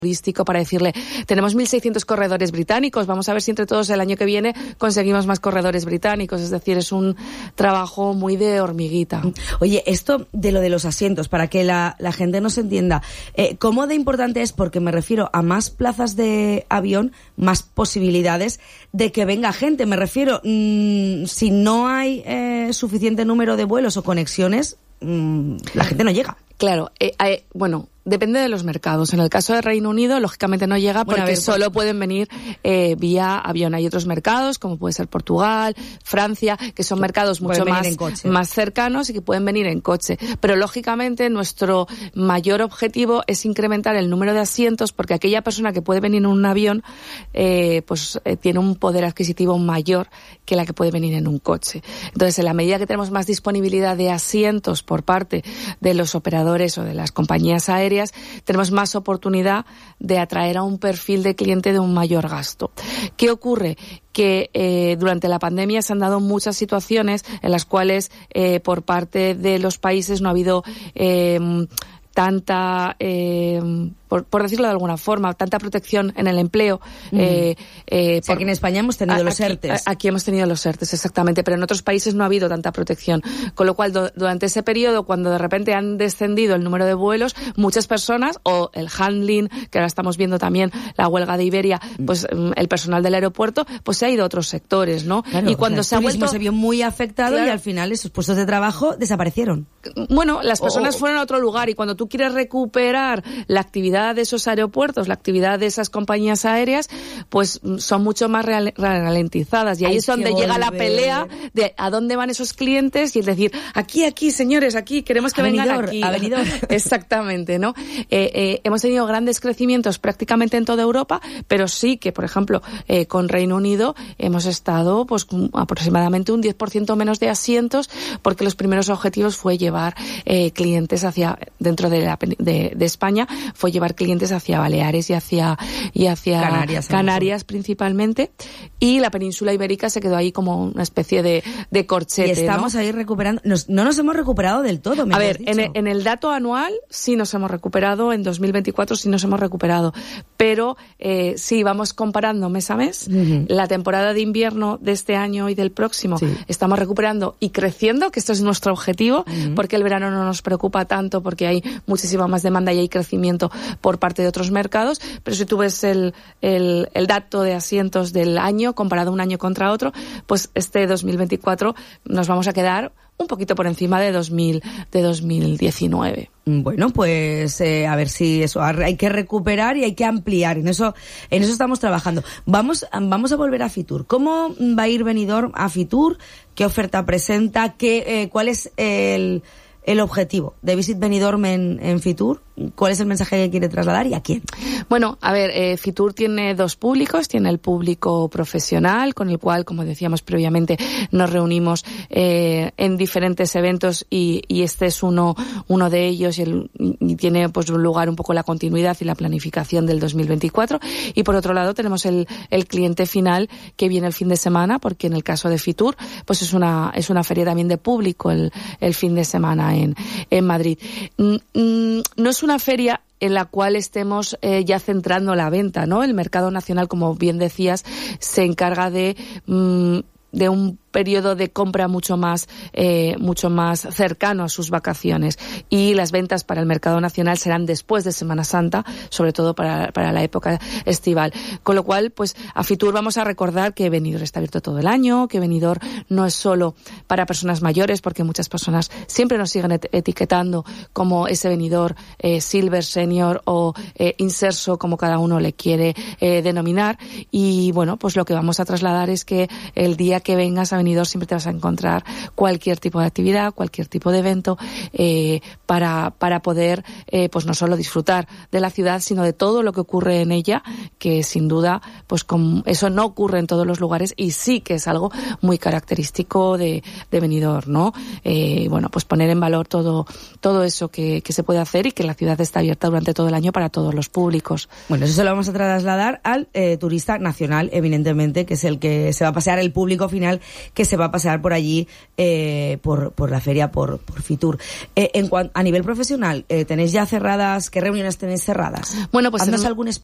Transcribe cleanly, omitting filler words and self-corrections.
turístico para decirle, tenemos 1.600 corredores británicos, vamos a ver si entre todos el año que viene conseguimos más corredores británicos. Es decir, es un trabajo muy de hormiguita. Oye, esto de lo de los asientos, para que la gente nos entienda, ¿cómo de importante es? Porque me refiero a más plazas de avión, más posibilidades de que venga gente. Me refiero, si no hay suficiente número de vuelos o conexiones, la gente no llega. Claro, bueno, depende de los mercados. En el caso de Reino Unido, lógicamente no llega porque solo pueden venir vía avión. Hay otros mercados, como puede ser Portugal, Francia, que son mercados mucho más cercanos y que pueden venir en coche. Pero lógicamente nuestro mayor objetivo es incrementar el número de asientos, porque aquella persona que puede venir en un avión tiene un poder adquisitivo mayor que la que puede venir en un coche. Entonces, en la medida que tenemos más disponibilidad de asientos por parte de los operadores o de las compañías aéreas, tenemos más oportunidad de atraer a un perfil de cliente de un mayor gasto. ¿Qué ocurre? Que durante la pandemia se han dado muchas situaciones en las cuales por parte de los países no ha habido tanta, por decirlo de alguna forma, tanta protección en el empleo. Aquí en España hemos tenido los ERTES. Aquí hemos tenido los ERTES, exactamente, pero en otros países no ha habido tanta protección. Con lo cual, durante ese periodo, cuando de repente han descendido el número de vuelos, muchas personas, o el handling, que ahora estamos viendo también la huelga de Iberia, pues el personal del aeropuerto, pues se ha ido a otros sectores, ¿no? Claro, y cuando se ha vuelto, se vio muy afectado, claro, y al final esos puestos de trabajo desaparecieron. Bueno, las personas fueron a otro lugar, y cuando tú quieres recuperar la actividad de esos aeropuertos, la actividad de esas compañías aéreas, pues son mucho más ralentizadas, y ahí es donde llega la pelea de a dónde van esos clientes, y es decir, aquí, señores, aquí, queremos que vengan aquí. Exactamente, ¿no? Hemos tenido grandes crecimientos prácticamente en toda Europa, pero sí que, por ejemplo, con Reino Unido hemos estado pues aproximadamente un 10% menos de asientos, porque los primeros objetivos fue llevar clientes hacia, dentro de España, fue llevar clientes hacia Baleares y hacia Canarias principalmente, y la península ibérica se quedó ahí como una especie de corchete. Y estamos ahí recuperando, no nos hemos recuperado del todo. A ver, en el dato anual sí nos hemos recuperado, en 2024 sí nos hemos recuperado, pero si vamos comparando mes a mes, la temporada de invierno de este año y del próximo, estamos recuperando y creciendo, que esto es nuestro objetivo, porque el verano no nos preocupa tanto, porque hay muchísima más demanda y hay crecimiento por parte de otros mercados, pero si tú ves el dato de asientos del año comparado un año contra otro, pues este 2024 nos vamos a quedar un poquito por encima de 2019. Bueno, pues a ver si eso, hay que recuperar y hay que ampliar, en eso estamos trabajando. Vamos a volver a Fitur. ¿Cómo va a ir Benidorm a Fitur? ¿Qué oferta presenta? ¿Cuál es el objetivo de Visit Benidorm en Fitur? ¿Cuál es el mensaje que quiere trasladar y a quién? Bueno, a ver, Fitur tiene dos públicos. Tiene el público profesional, con el cual, como decíamos previamente, nos reunimos en diferentes eventos, y este es uno de ellos, y tiene pues lugar un poco la continuidad y la planificación del 2024. Y por otro lado tenemos el cliente final, que viene el fin de semana, porque en el caso de Fitur pues es una feria también de público el fin de semana en Madrid. No es una feria en la cual estemos ya centrando la venta, ¿no? El mercado nacional, como bien decías, se encarga de un periodo de compra mucho más cercano a sus vacaciones, y las ventas para el mercado nacional serán después de Semana Santa, sobre todo para la época estival. Con lo cual, pues a Fitur vamos a recordar que Benidorm está abierto todo el año, que Benidorm no es solo para personas mayores, porque muchas personas siempre nos siguen etiquetando como ese Benidorm Silver, Senior o Inserso, como cada uno le quiere denominar. Y bueno, pues lo que vamos a trasladar es que el día que vengas a Benidorm siempre te vas a encontrar cualquier tipo de actividad, cualquier tipo de evento, para poder pues no solo disfrutar de la ciudad, sino de todo lo que ocurre en ella, que sin duda pues eso no ocurre en todos los lugares, y sí que es algo muy característico de Benidorm, ¿no? Bueno, pues poner en valor todo eso que se puede hacer, y que la ciudad está abierta durante todo el año para todos los públicos. Bueno, eso se lo vamos a trasladar al turista nacional, evidentemente, que es el que se va a pasear, el público final que se va a pasear por allí, por la feria, por Fitur. A nivel profesional, ¿tenéis ya cerradas? ¿Qué reuniones tenéis cerradas? Bueno, pues haznos algún